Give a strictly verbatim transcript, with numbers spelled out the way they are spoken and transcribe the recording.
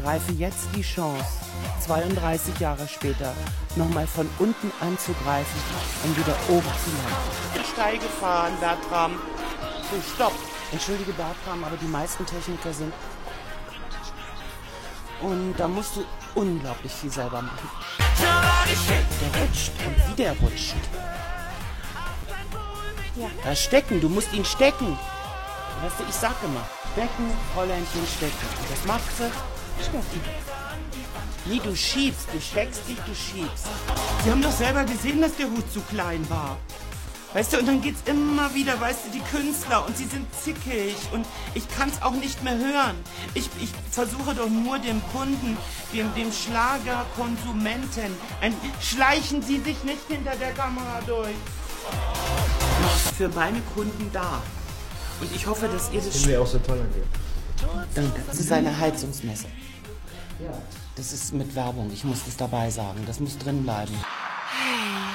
ergreife jetzt die Chance, zweiunddreißig Jahre später nochmal von unten anzugreifen und wieder oben zu landen. Steige fahren, Bertram. So, stopp. Entschuldige, Bertram, aber die meisten Techniker sind... Und da musst du unglaublich viel selber machen. Der rutscht und wieder rutscht. Ja. Da stecken, du musst ihn stecken. Weißt du, ich sag immer, stecken, Fräuleinchen, stecken. Und das machst du? Stecken. Nee, du schiebst, du steckst dich, du schiebst. Sie haben doch selber gesehen, dass der Hut zu klein war. Weißt du, und dann geht's immer wieder, weißt du, die Künstler und sie sind zickig und ich kann's auch nicht mehr hören. Ich, ich versuche doch nur dem Kunden, dem, dem Schlagerkonsumenten, ein, schleichen Sie sich nicht hinter der Kamera durch. Für meine Kunden da. Und ich hoffe, dass ihr das... Das mir auch so toll angehört. Danke. Das ist eine Heizungsmesse. Das ist mit Werbung, ich muss das dabei sagen, das muss drin bleiben.